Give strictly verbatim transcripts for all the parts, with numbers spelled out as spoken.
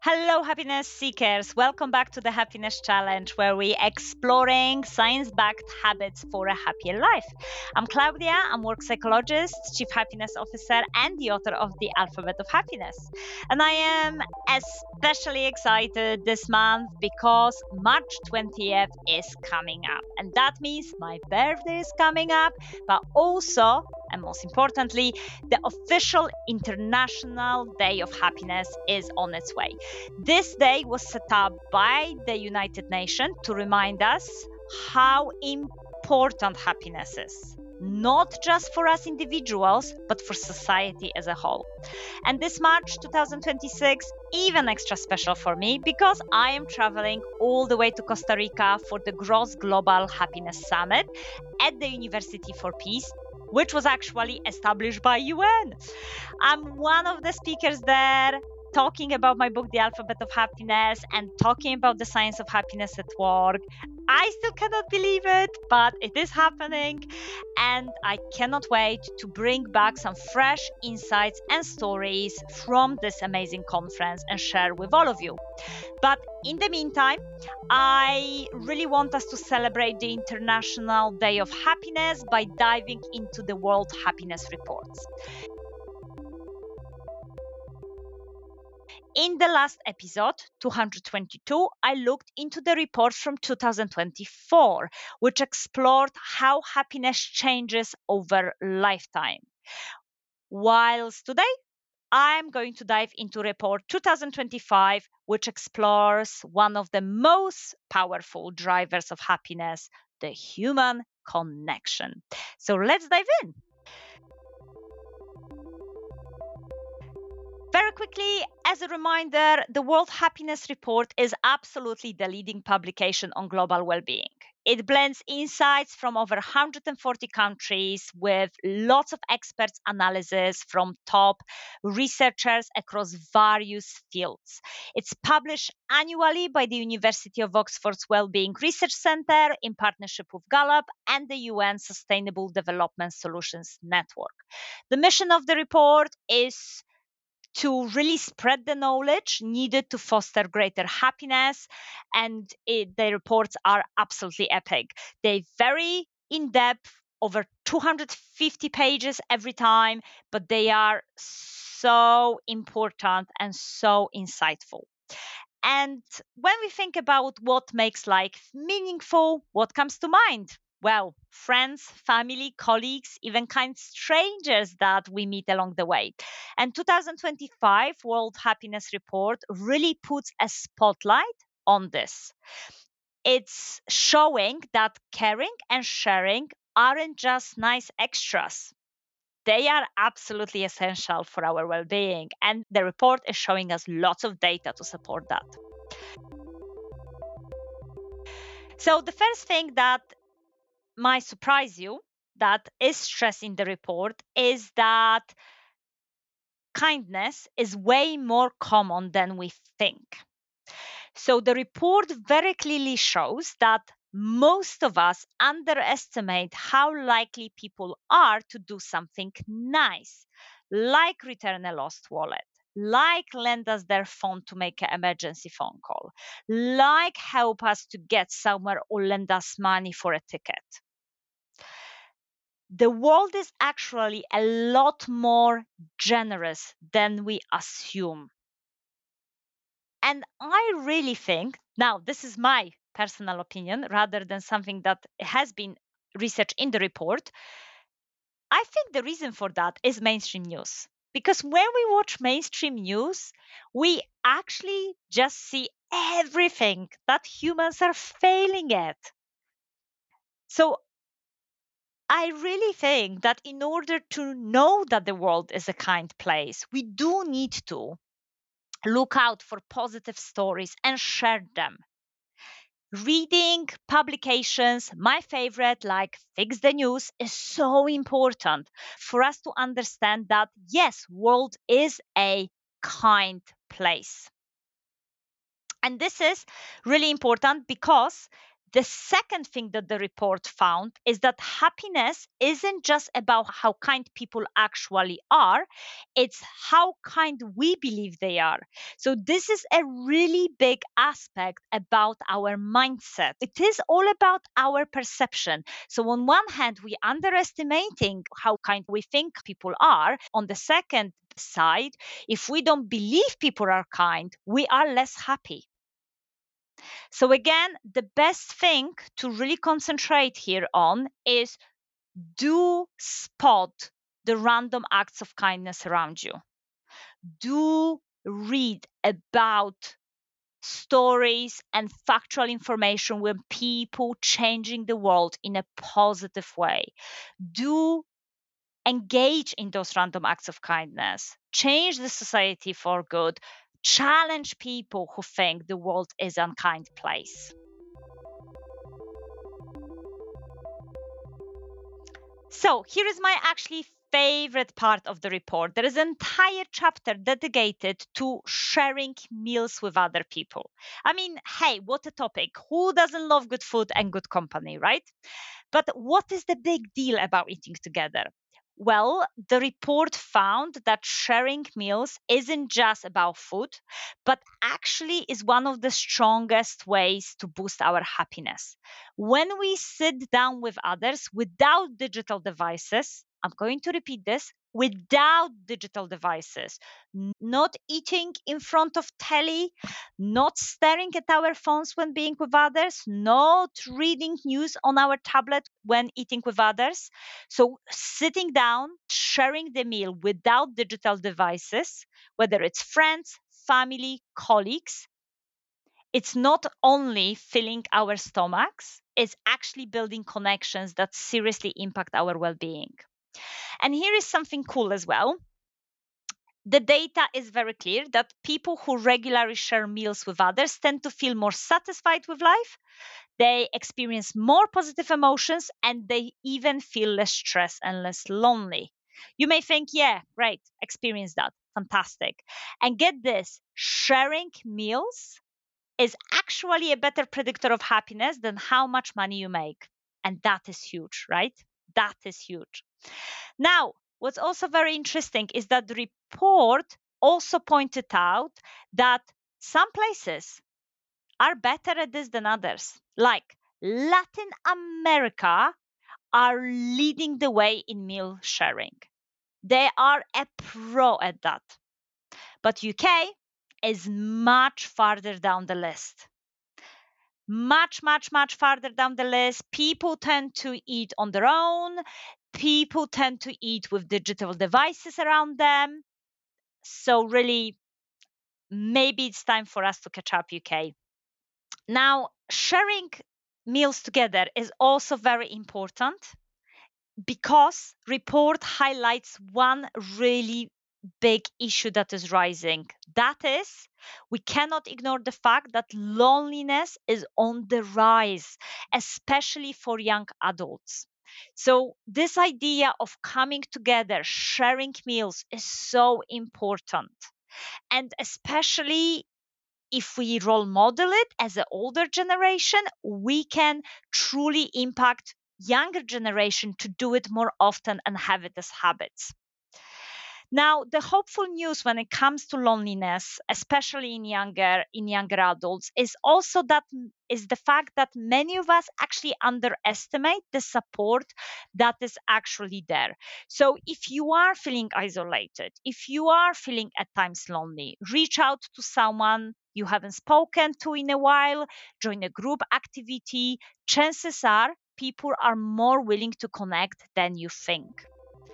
Hello, happiness seekers. Welcome back to the Happiness Challenge, where we exploring science-backed habits for a happier life. I'm Claudia. I'm work psychologist, chief happiness officer, and the author of The Alphabet of Happiness. And I am especially excited this month because March twentieth is coming up, and that means my birthday is coming up, but also, and most importantly, the official International Day of Happiness is on its way. This day was set up by the United Nations to remind us how important happiness is, not just for us individuals, but for society as a whole. And this March twenty twenty-six, even extra special for me because I am traveling all the way to Costa Rica for the Gross Global Happiness Summit at the University for Peace, which was actually established by U N. I'm one of the speakers there, talking about my book, The Alphabet of Happiness, and talking about the science of happiness at work. I still cannot believe it, but it is happening. And I cannot wait to bring back some fresh insights and stories from this amazing conference and share with all of you. But in the meantime, I really want us to celebrate the International Day of Happiness by diving into the World Happiness Reports. In the last episode, two hundred twenty-two, I looked into the report from two thousand twenty-four, which explored how happiness changes over lifetime. Whilst today, I'm going to dive into report two thousand twenty-five, which explores one of the most powerful drivers of happiness, the human connection. So let's dive in. Very quickly, as a reminder, the World Happiness Report is absolutely the leading publication on global well-being. It blends insights from over one hundred forty countries with lots of experts' analysis from top researchers across various fields. It's published annually by the University of Oxford's Wellbeing Research Centre in partnership with Gallup and the U N Sustainable Development Solutions Network. The mission of the report is to really spread the knowledge needed to foster greater happiness. And it, the reports are absolutely epic. They're very in depth, over two hundred fifty pages every time, but they are so important and so insightful. And when we think about what makes life meaningful, what comes to mind? Well, friends, family, colleagues, even kind strangers that we meet along the way. And two thousand twenty-five World Happiness Report really puts a spotlight on this. It's showing that caring and sharing aren't just nice extras. They are absolutely essential for our well-being, and the report is showing us lots of data to support that. So the first thing that might surprise you that is stressed in the report is that kindness is way more common than we think. So the report very clearly shows that most of us underestimate how likely people are to do something nice, like return a lost wallet, like lend us their phone to make an emergency phone call, like help us to get somewhere or lend us money for a ticket. The world is actually a lot more generous than we assume. And I really think, now this is my personal opinion rather than something that has been researched in the report, I think the reason for that is mainstream news. Because when we watch mainstream news, we actually just see everything that humans are failing at. So I really think that in order to know that the world is a kind place, we do need to look out for positive stories and share them. Reading publications, my favorite, like Fix the News, is so important for us to understand that, yes, world is a kind place. And this is really important because The second thing that the report found is that happiness isn't just about how kind people actually are, it's how kind we believe they are. So, this is a really big aspect about our mindset. It is all about our perception. So, on one hand, we underestimating how kind we think people are. On the second side, if we don't believe people are kind, we are less happy. So, again, the best thing to really concentrate here on is do spot the random acts of kindness around you. Do read about stories and factual information with people changing the world in a positive way. Do engage in those random acts of kindness, change the society for good, challenge people who think the world is an unkind place. So here is my actually favorite part of the report. There is an entire chapter dedicated to sharing meals with other people. I mean, hey, what a topic. Who doesn't love good food and good company, right? But what is the big deal about eating together? Well, the report found that sharing meals isn't just about food, but actually is one of the strongest ways to boost our happiness. When we sit down with others without digital devices, I'm going to repeat this, without digital devices, not eating in front of telly, not staring at our phones when being with others, not reading news on our tablet when eating with others. So, sitting down, sharing the meal without digital devices, whether it's friends, family, colleagues, it's not only filling our stomachs, it's actually building connections that seriously impact our well being. And here is something cool as well. The data is very clear that people who regularly share meals with others tend to feel more satisfied with life. They experience more positive emotions and they even feel less stressed and less lonely. You may think, yeah, right, experience that. Fantastic. And get this, sharing meals is actually a better predictor of happiness than how much money you make. And that is huge, right? That is huge. Now, what's also very interesting is that the report also pointed out that some places are better at this than others. Like Latin America are leading the way in meal sharing. They are a pro at that. But U K is much farther down the list. Much, much, much farther down the list. People tend to eat on their own. People tend to eat with digital devices around them. So, really, maybe it's time for us to catch up, U K. Now, sharing meals together is also very important because report highlights one really big issue that is rising. That is, we cannot ignore the fact that loneliness is on the rise, especially for young adults. So, this idea of coming together, sharing meals is so important. And especially if we role model it as an older generation, we can truly impact younger generation to do it more often and have it as habits. Now, the hopeful news when it comes to loneliness, especially in younger in younger adults, is also that is the fact that many of us actually underestimate the support that is actually there. So if you are feeling isolated, if you are feeling at times lonely, reach out to someone you haven't spoken to in a while, join a group activity. Chances are people are more willing to connect than you think.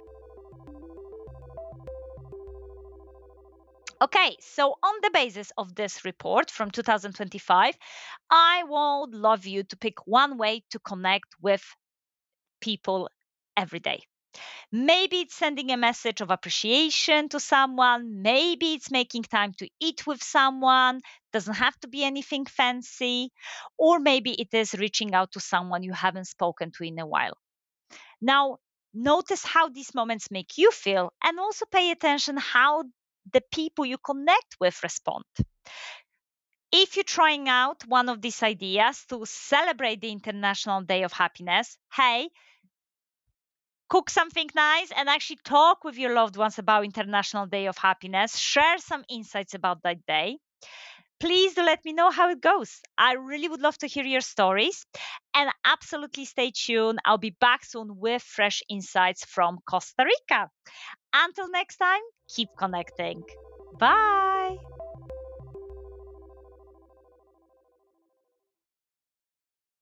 Okay, so on the basis of this report from two thousand twenty-five, I would love you to pick one way to connect with people every day. Maybe it's sending a message of appreciation to someone, maybe it's making time to eat with someone, doesn't have to be anything fancy, or maybe it is reaching out to someone you haven't spoken to in a while. Now, notice how these moments make you feel and also pay attention how the people you connect with respond. If you're trying out one of these ideas to celebrate the International Day of Happiness, hey, cook something nice and actually talk with your loved ones about International Day of Happiness. Share some insights about that day. Please do let me know how it goes. I really would love to hear your stories. And absolutely stay tuned. I'll be back soon with fresh insights from Costa Rica. Until next time, keep connecting. Bye.